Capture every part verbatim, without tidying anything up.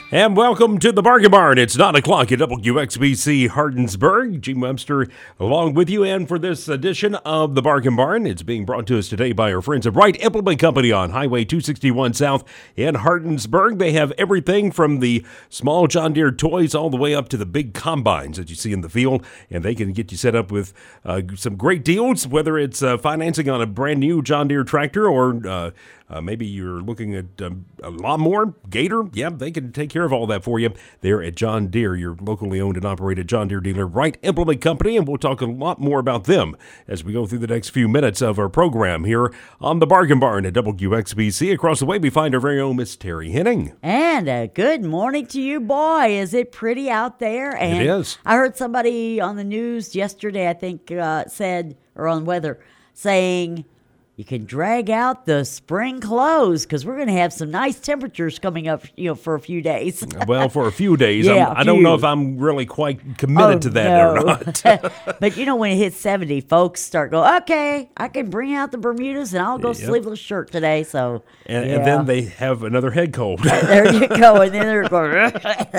And welcome to the Bargain Barn. It's nine o'clock at W X B C Hardinsburg. Gene Webster along with you. And for this edition of the Bargain Barn, it's being brought to us today by our friends at Wright Implement Company on Highway two sixty-one South in Hardinsburg. They have everything from the small John Deere toys all the way up to the big combines that you see in the field. And they can get you set up with uh, some great deals, whether it's uh, financing on a brand new John Deere tractor or uh, Uh, maybe you're looking at um, a lawnmower, Gator. Yeah, they can take care of all that for you there at John Deere, your locally owned and operated John Deere dealer, Wright Implement Company. And we'll talk a lot more about them as we go through the next few minutes of our program here on the Bargain Barn at W X B C. Across the way, we find our very own Miss Terry Henning. And a good morning to you, boy. Is it pretty out there? And it is. I heard somebody on the news yesterday, I think, uh, said, or on weather, saying you can drag out the spring clothes because we're going to have some nice temperatures coming up, you know, for a few days. Well, for a few days. Yeah, I'm, a I don't few. know if I'm really quite committed Oh, to that no. or not. But, you know, when it hits seventy, folks start going, okay, I can bring out the Bermudas and I'll go Yep. sleeveless shirt today. So, And, yeah. and then they have another head cold. There you go. And then they're going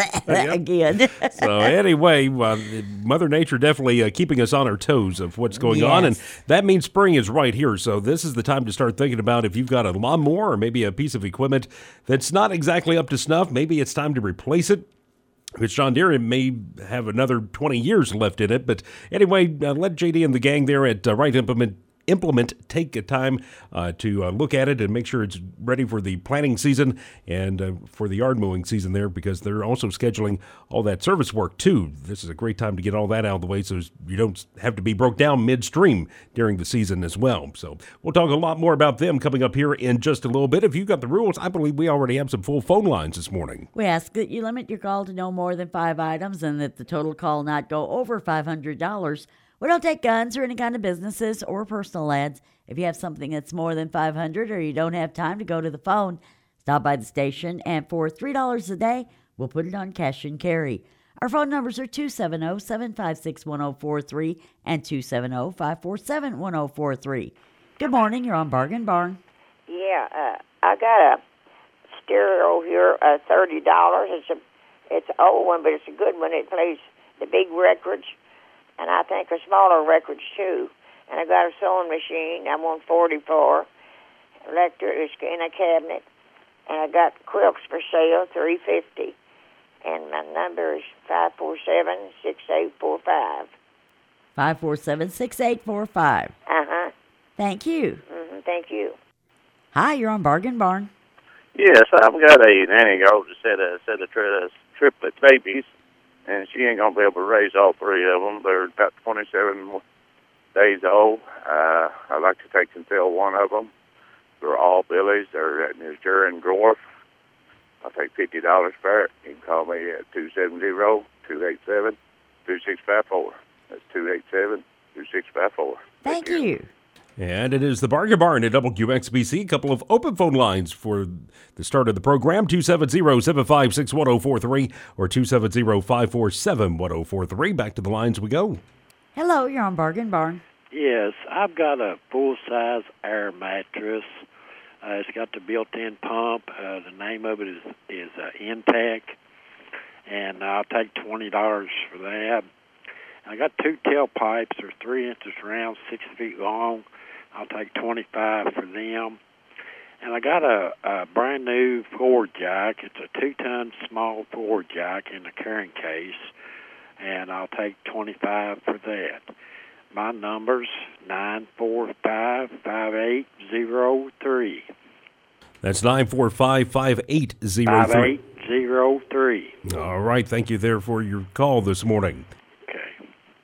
again. So anyway, uh, Mother Nature definitely uh, keeping us on our toes of what's going on, and Yes. that means spring is right here. So this is the time to start thinking about if you've got a lawnmower or maybe a piece of equipment that's not exactly up to snuff. Maybe it's time to replace it. Which John Deere may have another twenty years left in it. But anyway, uh, let J D and the gang there at uh, Wright Implement Implement take a time uh, to uh, look at it and make sure it's ready for the planting season and uh, for the yard mowing season there, because they're also scheduling all that service work too. This is a great time to get all that out of the way so you don't have to be broke down midstream during the season as well. So we'll talk a lot more about them coming up here in just a little bit. If you've got the rules, I believe we already have some full phone lines this morning. We ask that you limit your call to no more than five items and that the total call not go over five hundred dollars. We don't take guns or any kind of businesses or personal ads. If you have something that's more than five hundred dollars or you don't have time to go to the phone, stop by the station, and for three dollars a day, we'll put it on cash and carry. Our phone numbers are two seven zero, seven five six, one zero four three and two seven zero, five four seven, one zero four three. Good morning. You're on Bargain Barn. Yeah, uh, I got a stereo here, uh, thirty dollars. It's a, it's an old one, but it's a good one. It plays the big records, and I think a smaller records too. And I got a sewing machine. I want forty-four electric. It's in a cabinet, and I got quilts for sale, three fifty. And my number is five four seven six eight four five. five four seven, six eight four five. Uh huh. Thank you. Mm-hmm. Thank you. Hi, you're on Bargain Barn. Yes, I've got a nanny girl that said a set of tri- triplet babies, and she ain't gonna be able to raise all three of them. They're about twenty-seven days old. Uh, I'd like to take and sell one of them. They're all Billies. They're at Missouri and Grove. I'll take fifty dollars for it. You can call me at two seven zero, two eight seven, two six five four. That's two eight seven, two six five four. Thank you. And it is the Bargain Barn at W X B C. A couple of open phone lines for the start of the program, two seven zero, seven five six, one zero four three or two seven zero, five four seven, one zero four three. Back to the lines we go. Hello, you're on Bargain Barn. Yes, I've got a full-size air mattress. Uh, it's got the built-in pump. Uh, the name of it is, is uh, Intech, and I'll take twenty dollars for that. I got two tailpipes. They're three inches round, six feet long. I'll take twenty-five for them. And I got a, a brand new Ford jack. It's a two-ton small Ford jack in a carrying case, and I'll take twenty-five for that. My number's nine four five, five eight zero three. That's nine four five, five eight zero three. five eight zero three. All right. Thank you there for your call this morning. Okay.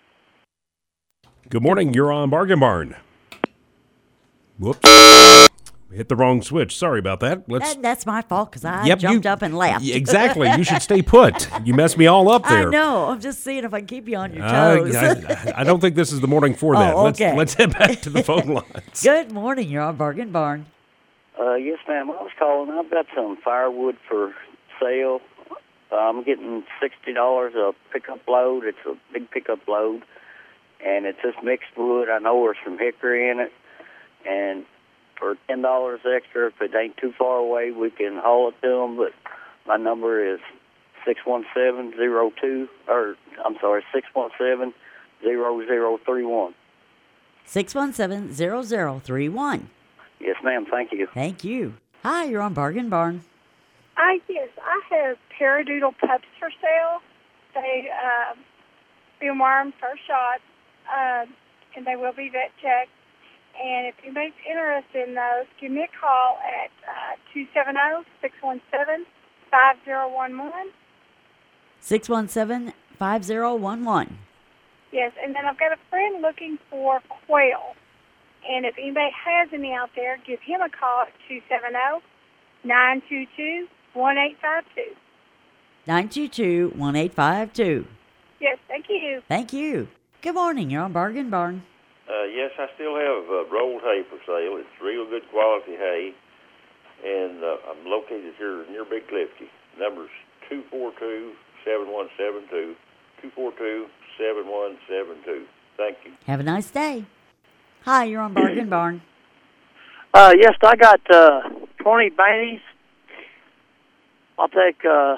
Good morning. You're on Bargain Barn. Whoops. Hit the wrong switch. Sorry about that. Let's. That, that's my fault because I Yep, jumped you- up and laughed. Exactly. You should stay put. You messed me all up there. I know. I'm just seeing if I can keep you on your Uh, toes. I, I don't think this is the morning for Oh, that. okay. Let's let's head back to the phone lines. Good morning. You're on Bargain Barn. Uh, yes, ma'am. I was calling. I've got some firewood for sale. Uh, I'm getting sixty dollars a pickup load. It's a big pickup load, and it's just mixed wood. I know there's some hickory in it, and for ten dollars extra, if it ain't too far away, we can haul it to them. But my number is six one seven, zero two, or I'm sorry, six one seven, zero zero three one. six one seven, zero zero three one. Yes, ma'am. Thank you. Thank you. Hi, you're on Bargain Barn. I yes, I have Paradoodle pups for sale. They uh, been wormed first shot, uh, and they will be vet checked. And if anybody's interested in those, give me a call at uh, two seven zero, six one seven, five zero one one. six one seven, five zero one one. Yes, and then I've got a friend looking for quail. And if anybody has any out there, give him a call at two seven zero, nine two two, one eight five two. nine two two, one eight five two. Yes, thank you. Thank you. Good morning. You're on Bargain Barn. Uh, yes, I still have uh, rolled hay for sale. It's real good quality hay, and uh, I'm located here near Big Clifty. Number's two four two, seven one seven two, two four two, seven one seven two. Thank you. Have a nice day. Hi, you're on Bargain Barn. Uh, yes, I got uh, twenty Baneys. I'll take uh,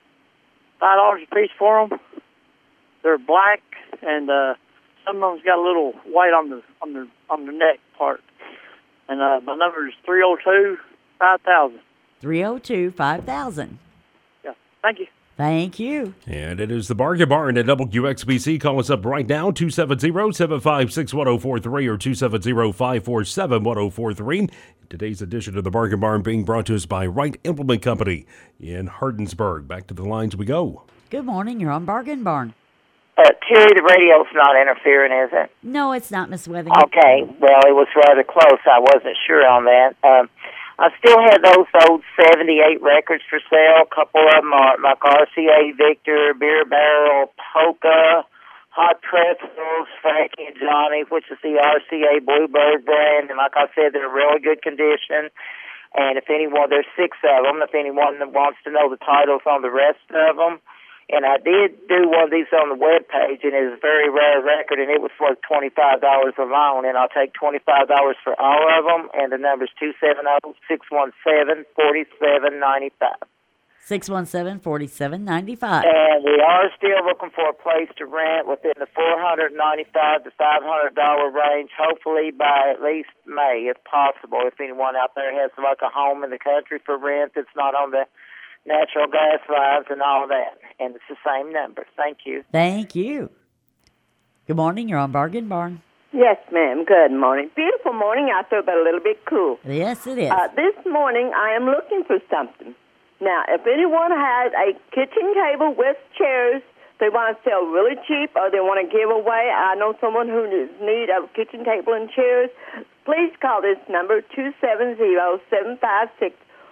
five dollars a piece for them. They're black, and uh, some of them's got a little white on the on the on the neck part. And uh, my number is three oh two, five thousand. three oh two, five thousand. Yeah, thank you. Thank you. And it is the Bargain Barn at W X B C. Call us up right now, two seven zero, seven five six, one oh four three or two seven zero, five four seven, one oh four three. Today's edition of the Bargain Barn being brought to us by Wright Implement Company in Hardinsburg. Back to the lines we go. Good morning. You're on Bargain Barn. Uh, Terry, the radio's not interfering, is it? No, it's not, Miss Withington. Okay, well, it was rather close. I wasn't sure on that. Um, I still have those old seventy-eight records for sale. A couple of them are like R C A Victor, Beer Barrel, Polka, Hot Pretzels, Frankie and Johnny, which is the R C A Bluebird brand. And like I said, they're in really good condition. And if anyone, there's six of them, if anyone wants to know the titles on the rest of them. And I did do one of these on the web page, and it was a very rare record, and it was worth twenty-five dollars alone. And I'll take twenty-five dollars for all of them, and the number's two seven zero, six one seven, four seven nine five. six one seven, four seven nine five. And we are still looking for a place to rent within the four ninety-five to five hundred dollars range, hopefully by at least May, if possible. If anyone out there has like a home in the country for rent that's not on the natural gas lines and all that. And it's the same number. Thank you. Thank you. Good morning. You're on Bargain Barn. Yes, ma'am. Good morning. Beautiful morning out there, but a little bit cool. Yes, it is. Uh, this morning, I am looking for something. Now, if anyone has a kitchen table with chairs they want to sell really cheap or they want to give away, I know someone who needs need a kitchen table and chairs, please call this number, two seven zero, seven five six,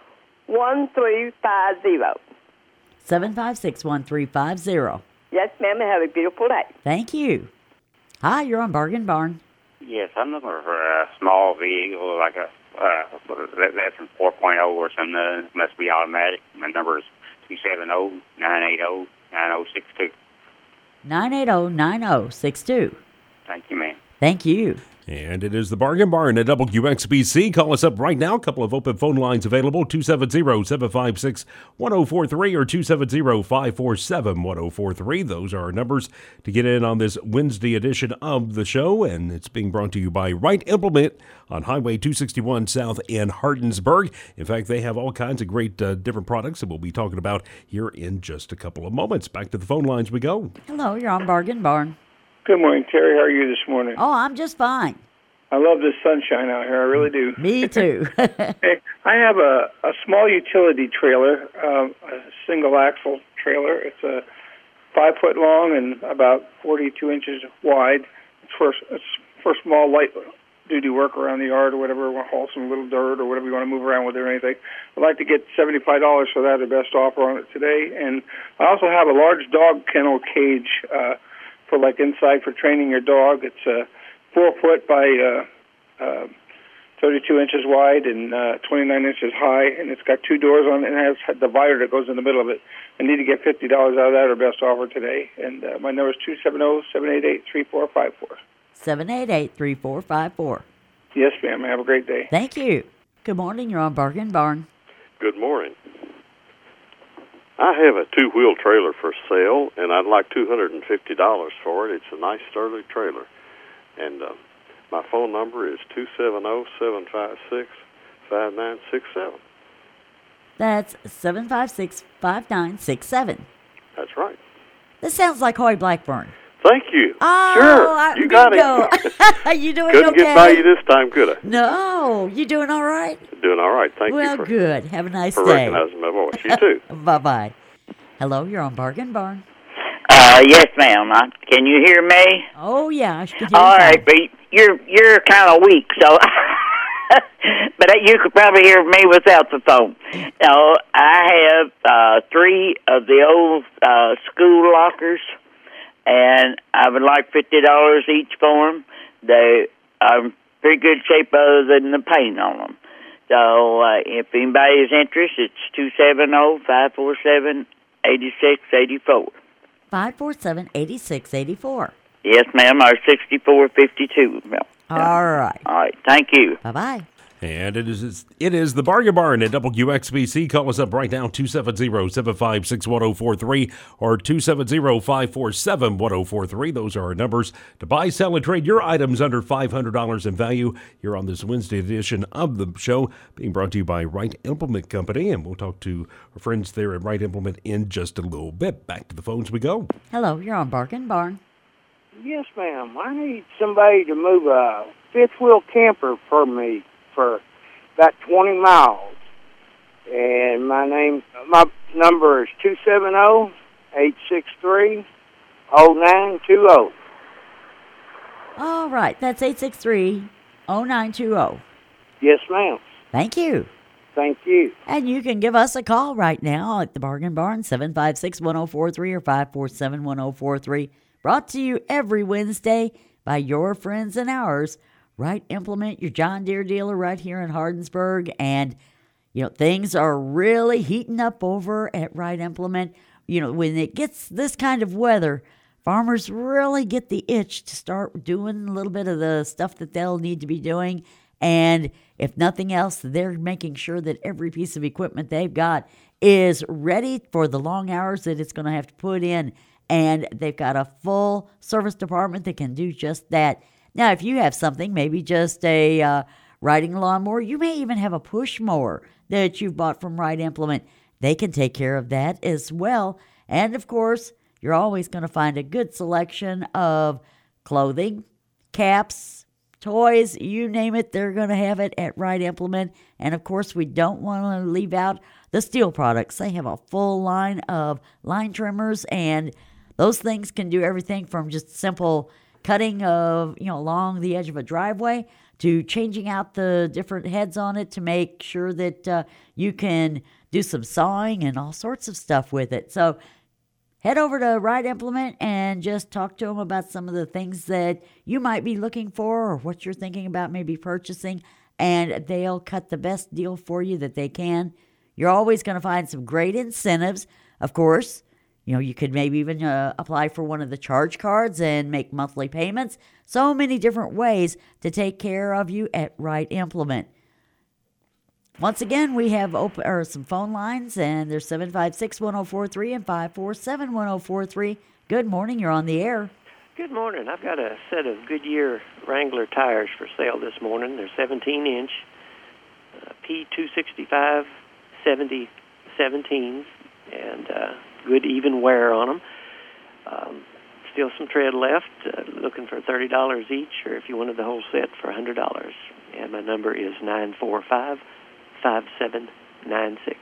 one three five zero. seven five six, one three five zero. Yes, ma'am, and have a beautiful day. Thank you. Hi, you're on Bargain Barn. Yes, I'm looking for a small vehicle, like a uh, that's from four point oh or something. Uh, must be automatic. My number is two seven zero, nine eight zero, nine zero six two. nine eight zero, nine zero six two. Thank you, ma'am. Thank you. And it is the Bargain Barn at W X B C. Call us up right now. A couple of open phone lines available, two seven zero, seven five six, one oh four three or two seven zero, five four seven, one oh four three. Those are our numbers to get in on this Wednesday edition of the show, and it's being brought to you by Wright Implement on Highway two sixty-one South in Hardinsburg. In fact, they have all kinds of great uh, different products that we'll be talking about here in just a couple of moments. Back to the phone lines we go. Hello, you're on Bargain Barn. Good morning, Terry. How are you this morning? Oh, I'm just fine. I love this sunshine out here. I really do. Me too. Hey, I have a, a small utility trailer, um, a single axle trailer. It's a five foot long and about forty-two inches wide. It's for it's for small light duty work around the yard or whatever. Want to haul some little dirt or whatever you want to move around with it or anything. I'd like to get seventy-five dollars for that. The best offer on it today. And I also have a large dog kennel cage uh, for like inside for training your dog. It's a four foot by uh, uh, thirty-two inches wide and uh, twenty-nine inches high, and it's got two doors on it and it has a divider that goes in the middle of it. I need to get fifty dollars out of that, or best offer today. And uh, my number is two seven zero, seven eight eight, three four five four. seven eight eight, three four five four. Yes, ma'am. Have a great day. Thank you. Good morning. You're on Bargain Barn. Good morning. I have a two-wheel trailer for sale, and I'd like two hundred fifty dollars for it. It's a nice, sturdy trailer. And uh, my phone number is two seven zero, seven five six, five nine six seven. That's seven five six, five nine six seven. That's right. This sounds like Hoy Blackburn. Thank you. Oh, sure, I, you got bingo. it. You doing Couldn't okay? get by you this time, could I? No. You doing all right? Doing all right. Thank well, you for, good. Have a nice for day. recognizing my voice. You too. Bye-bye. Hello, you're on Bargain Barn. Uh, yes, ma'am. I, can you hear me? Oh, yeah, I can hear All you right, fine. but you're you're kind of weak, so but you could probably hear me without the phone. No, I have uh, three of the old uh, school lockers, and I would like fifty dollars each for them. They are in pretty good shape other than the paint on them. So uh, if anybody is interested, it's two seven zero, five four seven, eight six eight four. five four seven, eight six eight four. Yes, ma'am, or sixty-four fifty-two. All right. All right, thank you. Bye-bye. And it is it is the Bargain Barn at W X B C. Call us up right now, two seven zero, seven five six, one zero four three or two seven zero, five four seven, one zero four three. Those are our numbers to buy, sell, and trade your items under five hundred dollars in value here on this Wednesday edition of the show, being brought to you by Wright Implement Company. And we'll talk to our friends there at Wright Implement in just a little bit. Back to the phones we go. Hello, you're on Bargain Barn. Yes, ma'am. I need somebody to move a fifth-wheel camper for me for about twenty miles. And my name, my number is two seven zero, eight six three, zero nine two zero. All right, that's eight six three, zero nine two zero. Yes, ma'am. Thank you. Thank you. And you can give us a call right now at the Bargain Barn, seven five six, one zero four three or five four seven, one zero four three. Brought to you every Wednesday by your friends and ours. Wright Implement, your John Deere dealer right here in Hardinsburg. And, you know, things are really heating up over at Wright Implement. You know, when it gets this kind of weather, farmers really get the itch to start doing a little bit of the stuff that they'll need to be doing. And if nothing else, they're making sure that every piece of equipment they've got is ready for the long hours that it's going to have to put in. And they've got a full service department that can do just that. Now, if you have something, maybe just a uh, riding lawnmower, you may even have a push mower that you've bought from Wright Implement. They can take care of that as well. And, of course, you're always going to find a good selection of clothing, caps, toys, you name it, they're going to have it at Wright Implement. And, of course, we don't want to leave out the steel products. They have a full line of line trimmers, and those things can do everything from just simple cutting of, you know, along the edge of a driveway to changing out the different heads on it to make sure that uh, you can do some sawing and all sorts of stuff with it. So head over to Wright Implement and just talk to them about some of the things that you might be looking for or what you're thinking about maybe purchasing, and they'll cut the best deal for you that they can. You're always going to find some great incentives, of course. You know, you could maybe even uh, apply for one of the charge cards and make monthly payments. So many different ways to take care of you at Wright Implement. Once again, we have open, or some phone lines, and they're seven five six, one zero four three and five four seven, one zero four three. Good morning. You're on the air. Good morning. I've got a set of Goodyear Wrangler tires for sale this morning. They're seventeen inch, uh, P two sixty-five, seventy seventeens, and uh, good even wear on them. Um, still some tread left, uh, looking for thirty dollars each, or if you wanted the whole set for one hundred dollars. And my number is nine four five, five seven nine six.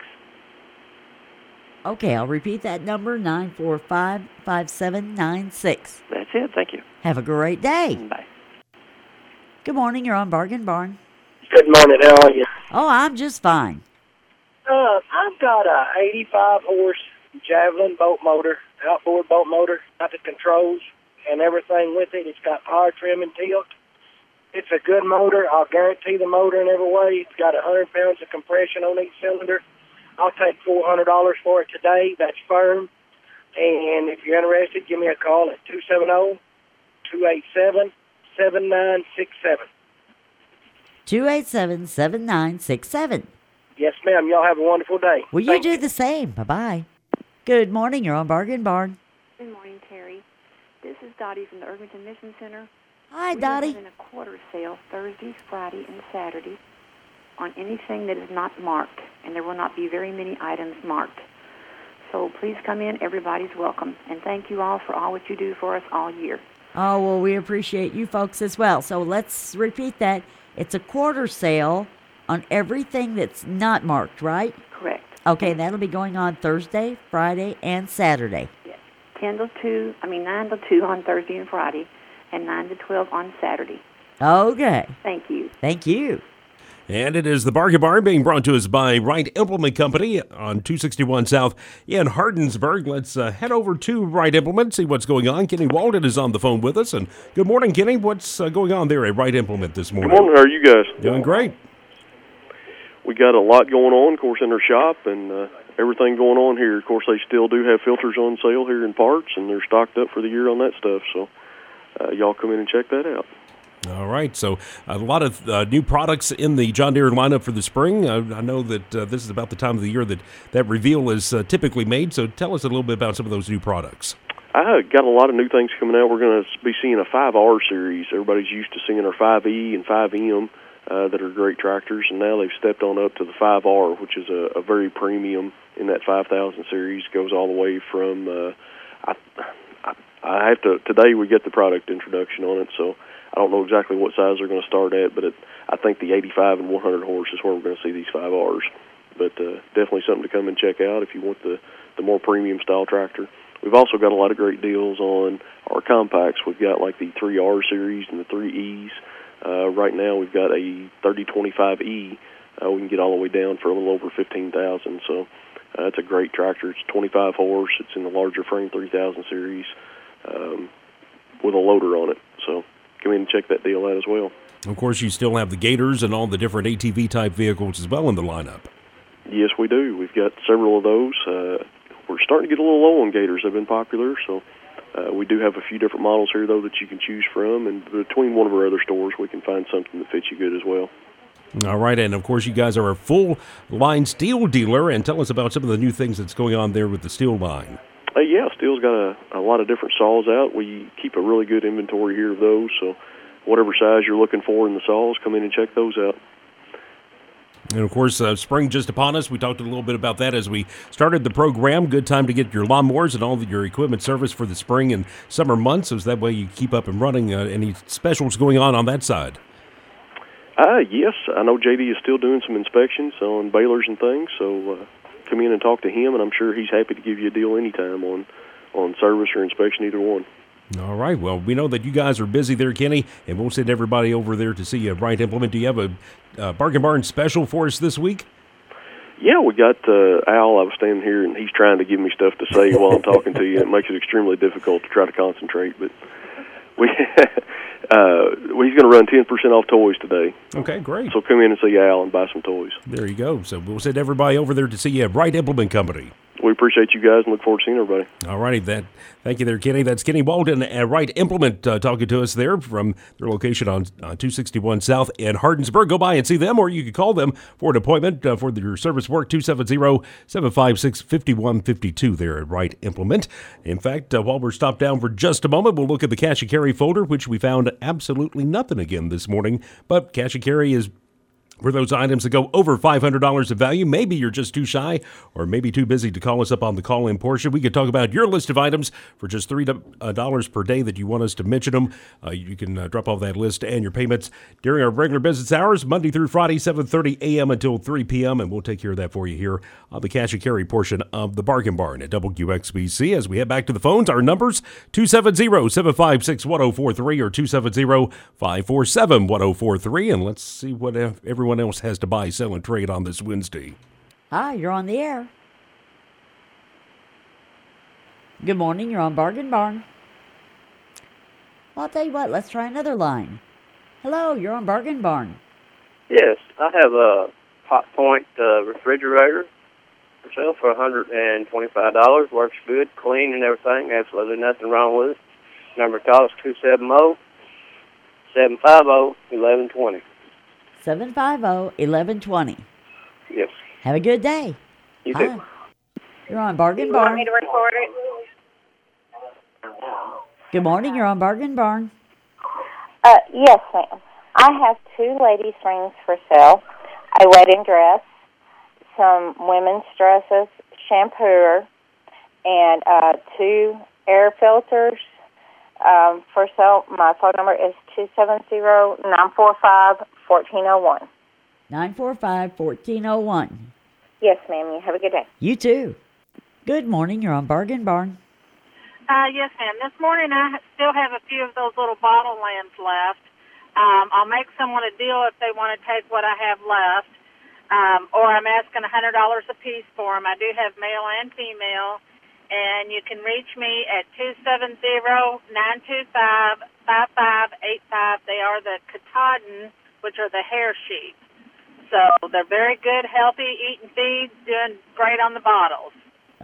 Okay, I'll repeat that number, nine four five, five seven nine six. That's it. Thank you. Have a great day. Bye. Good morning. You're on Bargain Barn. Good morning. How are you? Oh, I'm just fine. Uh, I've got a eighty-five horse Javelin boat motor, outboard boat motor, got the controls and everything with it. It's got power trim and tilt. It's a good motor. I'll guarantee the motor in every way. It's got one hundred pounds of compression on each cylinder. I'll take four hundred dollars for it today. That's firm. And if you're interested, give me a call at two seven zero, two eight seven, seven nine six seven. two eight seven, seven nine six seven. Yes, ma'am. Y'all have a wonderful day. Well, you Thank do the same. Bye-bye. Good morning. You're on Bargain Barn. Good morning, Terry. This is Dottie from the Irvington Mission Center. Hi, we Dottie. We're having a quarter sale Thursday, Friday, and Saturday on anything that is not marked, and there will not be very many items marked. So please come in. Everybody's welcome. And thank you all for all what you do for us all year. Oh, well, we appreciate you folks as well. So let's repeat that. It's a quarter sale on everything that's not marked, right? Correct. Okay, that'll be going on Thursday, Friday, and Saturday. Yes. ten to two, I mean nine to two on Thursday and Friday, and nine to twelve on Saturday. Okay. Thank you. Thank you. And it is the Bargain Barn being brought to us by Wright Implement Company on two sixty-one South in Hardinsburg. Let's uh, head over to Wright Implement, see what's going on. Kenny Walden is on the phone with us. And good morning, Kenny. What's uh, going on there at Wright Implement this morning? Good morning. How are you guys? Doing great. We got a lot going on, of course, in our shop, and uh, everything going on here. Of course, they still do have filters on sale here in parts, and they're stocked up for the year on that stuff. So uh, y'all come in and check that out. All right, so a lot of uh, new products in the John Deere lineup for the spring. Uh, I know that uh, this is about the time of the year that that reveal is uh, typically made, so tell us a little bit about some of those new products. I got a lot of new things coming out. We're going to be seeing a five R series. Everybody's used to seeing our five E and five M uh, that are great tractors, and now they've stepped on up to the five R, which is a, a very premium in that five thousand series. Goes all the way from, uh, I, I, I have to, today we get the product introduction on it, so I don't know exactly what size they're going to start at, but it, I think the eighty-five and one hundred horse is where we're going to see these five R's. But uh, definitely something to come and check out if you want the, the more premium style tractor. We've also got a lot of great deals on our compacts. We've got like the three R series and the three E's. Uh, right now we've got a thirty twenty-five E. Uh, we can get all the way down for a little over fifteen thousand dollars. So uh, it's a great tractor. It's twenty-five horse. It's in the larger frame three thousand series um, with a loader on it. So come in and check that deal out as well. Of course, you still have the Gators and all the different A T V-type vehicles as well in the lineup. Yes, we do. We've got several of those. Uh, we're starting to get a little low on Gators. They've been popular, so uh, we do have a few different models here, though, that you can choose from. And between one of our other stores, we can find something that fits you good as well. All right, and of course, you guys are a full-line steel dealer. And tell us about some of the new things that's going on there with the steel line. Uh, yeah, Steel's got a, a lot of different saws out. We keep a really good inventory here of those, so whatever size you're looking for in the saws, come in and check those out. And, of course, uh, spring just upon us. We talked a little bit about that as we started the program. Good time to get your lawnmowers and all of your equipment serviced for the spring and summer months, so that way you keep up and running. Uh, any specials going on on that side? Uh, yes, I know J D is still doing some inspections on balers and things, so uh, come in and talk to him, and I'm sure he's happy to give you a deal anytime on, on service or inspection, either one. All right. Well, we know that you guys are busy there, Kenny, and we'll send everybody over there to see you Wright Implement. Do you have a uh, Bargain Barn special for us this week? Yeah, we got uh, Al. I was standing here, and he's trying to give me stuff to say while I'm talking to you. It makes it extremely difficult to try to concentrate, but we uh, he's going to run ten percent off toys today. Okay, great. So come in and see Al and buy some toys. There you go. So we'll send everybody over there to see you Wright Implement Company. We appreciate you guys and look forward to seeing everybody. All righty. That, thank you there, Kenny. That's Kenny Walden at Wright Implement uh, talking to us there from their location on uh, two sixty-one South in Hardinsburg. Go by and see them, or you can call them for an appointment uh, for your service work, two seven zero, seven five six, five one five two there at Wright Implement. In fact, uh, while we're stopped down for just a moment, we'll look at the cash and carry folder, which we found absolutely nothing again this morning. But cash and carry is for those items that go over five hundred dollars in value. Maybe you're just too shy or maybe too busy to call us up on the call-in portion. We could talk about your list of items for just three dollars per day that you want us to mention them. Uh, you can uh, drop off that list and your payments during our regular business hours, Monday through Friday, seven thirty a.m. until three p.m., and we'll take care of that for you here on the Cash and Carry portion of the Bargain Barn at W X B C. As we head back to the phones, our numbers, two seven zero, seven five six, one zero four three or two seven zero, five four seven, one zero four three, and let's see what everyone else has to buy, sell, and trade on this Wednesday. Hi, you're on the air. Good morning, you're on Bargain Barn. Well, I'll tell you what, let's try another line. Hello, you're on Bargain Barn. Yes, I have a Pot Point uh, refrigerator for sale for one hundred twenty-five dollars. Works good, clean, and everything. Absolutely nothing wrong with it. Number to call is two seven zero, seven five zero, one one two zero. seven five zero, one one two zero. Yes. Have a good day. You too. Hi. You're on Bargain You want Barn. me to record it? Good morning. You're on Bargain Barn. Uh, yes, ma'am. I have two ladies' rings for sale, a wedding dress, some women's dresses, shampooer, and uh, two air filters um, for sale. My phone number is two seven zero, nine four five, one four zero one. nine four five, one four zero one. Yes, ma'am. You have a good day. You too. Good morning. You're on Bargain Barn. Uh, yes, ma'am. This morning I ha- still have a few of those little bottle lamps left. Um, I'll make someone a deal if they want to take what I have left, um, or I'm asking one hundred dollars a piece for them. I do have male and female, and you can reach me at two seven zero, nine two five, five five eight five. They are the Katahdin, which are the hair sheep. So they're very good, healthy, eating feeds, doing great on the bottles.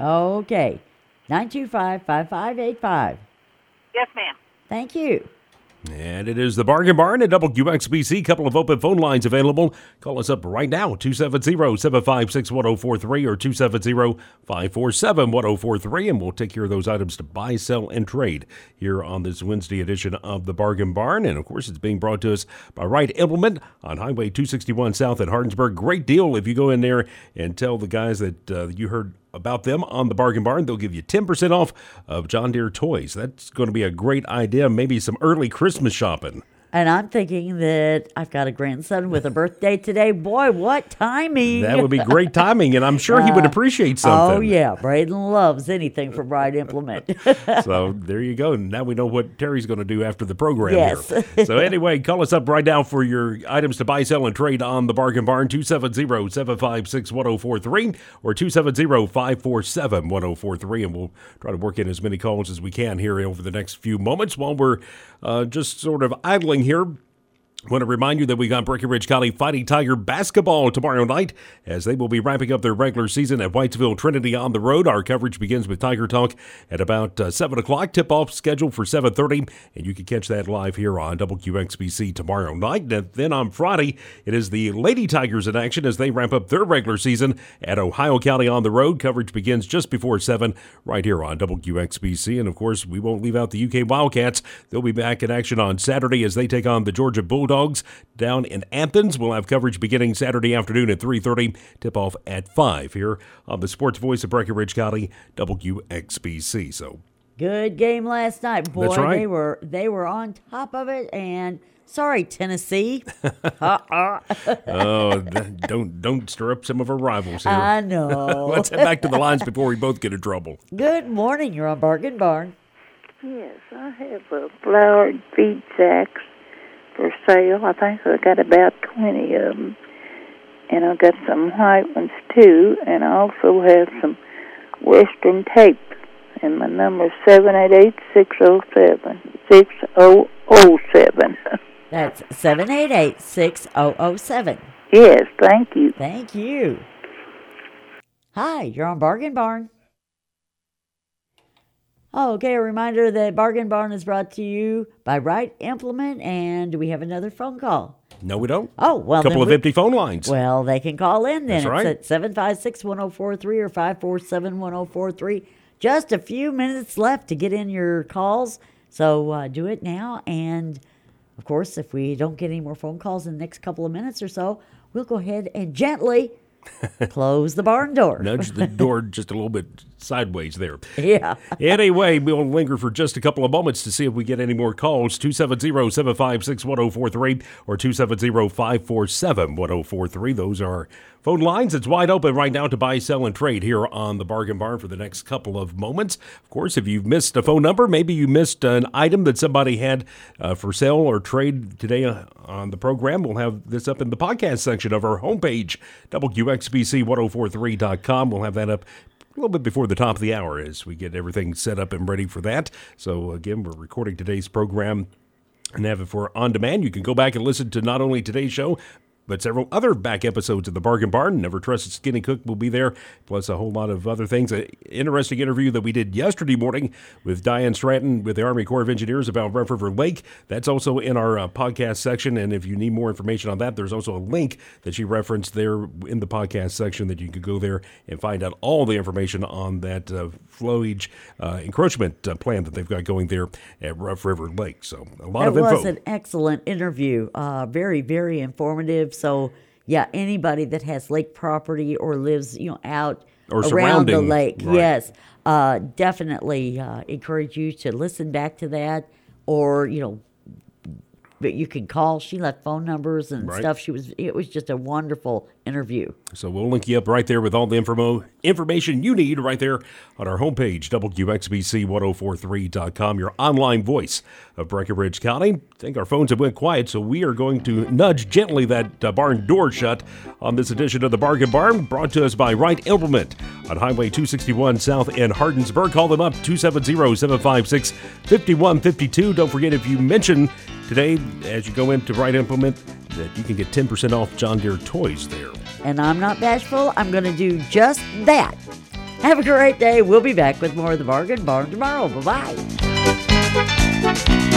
Okay. nine two five, five five eight five. Yes, ma'am. Thank you. And it is the Bargain Barn at W X B C. Couple of open phone lines available. Call us up right now, two seven zero, seven five six, one zero four three or two seven zero, five four seven, one zero four three, and we'll take care of those items to buy, sell, and trade here on this Wednesday edition of the Bargain Barn. And, of course, it's being brought to us by Wright Implement on Highway two sixty-one South at Hardinsburg. Great deal if you go in there and tell the guys that uh, you heard about them on the Bargain Barn. They'll give you ten percent off of John Deere toys. That's going to be a great idea. Maybe some early Christmas shopping. And I'm thinking that I've got a grandson with a birthday today. Boy, what timing. That would be great timing, and I'm sure he would appreciate something. Oh, yeah. Braden loves anything from Wright Implement. So there you go. Now we know what Terry's going to do after the program Yes. here. So anyway, call us up right now for your items to buy, sell, and trade on the Bargain Barn, two seven zero, seven five six, one zero four three or two seven zero, five four seven, one zero four three, and we'll try to work in as many calls as we can here over the next few moments while we're uh, just sort of idling here. I want to remind you that we got Breckenridge County Fighting Tiger basketball tomorrow night as they will be wrapping up their regular season at Whitesville Trinity on the road. Our coverage begins with Tiger Talk at about uh, seven o'clock. Tip-off scheduled for seven thirty, and you can catch that live here on W X B C tomorrow night. And then on Friday, it is the Lady Tigers in action as they ramp up their regular season at Ohio County on the road. Coverage begins just before seven right here on W X B C. And, of course, we won't leave out the U K Wildcats. They'll be back in action on Saturday as they take on the Georgia Bulldogs. Bulldogs down in Athens. We'll have coverage beginning Saturday afternoon at three thirty, tip-off at five here on the Sports Voice of Breckenridge County, W X B C. So good game last night. Boy, That's right. they were they were on top of it, and sorry, Tennessee. uh-uh. oh, th- don't don't stir up some of our rivals here. I know. Let's head back to the lines before we both get in trouble. Good morning. You're on Bargain Barn. Yes, I have a flowered feed sacks for sale. I think I got about twenty of them. And I've got some white ones, too. And I also have some Western tape. And my number is seven eight eight, six oh seven, six oh oh seven. That's seven eight eight, six oh oh seven. Yes, thank you. Thank you. Hi, you're on Bargain Barn. Oh, okay, a reminder that Bargain Barn is brought to you by Wright Implement, and do we have another phone call? No, we don't. Oh, well, a couple then of we, empty phone lines. Well, they can call in then. That's right. It's at seven five six, one oh four three or five four seven, one oh four three. Just a few minutes left to get in your calls, so uh, do it now. And, of course, if we don't get any more phone calls in the next couple of minutes or so, we'll go ahead and gently close the barn door. Nudge the door just a little bit sideways there. Yeah. Anyway, we'll linger for just a couple of moments to see if we get any more calls. two seven zero, seven five six, one oh four three or two seven zero, five four seven, one oh four three. Those are phone lines. It's wide open right now to buy, sell, and trade here on the Bargain Barn for the next couple of moments. Of course, if you've missed a phone number, maybe you missed an item that somebody had uh, for sale or trade today uh, on the program, we'll have this up in the podcast section of our homepage, W X B C ten forty-three dot com. We'll have that up a little bit before the top of the hour as we get everything set up and ready for that. So, again, we're recording today's program and have it for on demand. You can go back and listen to not only today's show, but several other back episodes of the Bargain Barn. Never Trusted Skinny Cook will be there, plus a whole lot of other things. An interesting interview that we did yesterday morning with Diane Stratton with the Army Corps of Engineers about Rough River Lake. That's also in our uh, podcast section, and if you need more information on that, there's also a link that she referenced there in the podcast section that you could go there and find out all the information on that uh, flowage uh, encroachment uh, plan that they've got going there at Rough River Lake. So a lot that of info. It was an excellent interview. Uh, very, very informative. So, yeah, anybody that has lake property or lives, you know, out or around the lake, right. yes, uh, definitely uh, encourage you to listen back to that, or you know, but you can call. She left phone numbers and Right. stuff. She was. It was just a wonderful interview. So we'll link you up right there with all the info, information you need right there on our homepage, W X B C ten forty-three dot com, your online voice of Breckenridge County. I think our phones have went quiet, so we are going to nudge gently that uh, barn door shut on this edition of the Bargain Barn, brought to us by Wright Implement on Highway two sixty-one South in Hardensburg. Call them up, two seven zero, seven five six, five one five two. Don't forget, if you mention today, as you go into Wright Implement, that you can get ten percent off John Deere toys there. And I'm not bashful. I'm going to do just that. Have a great day. We'll be back with more of the Bargain Barn tomorrow. Bye-bye.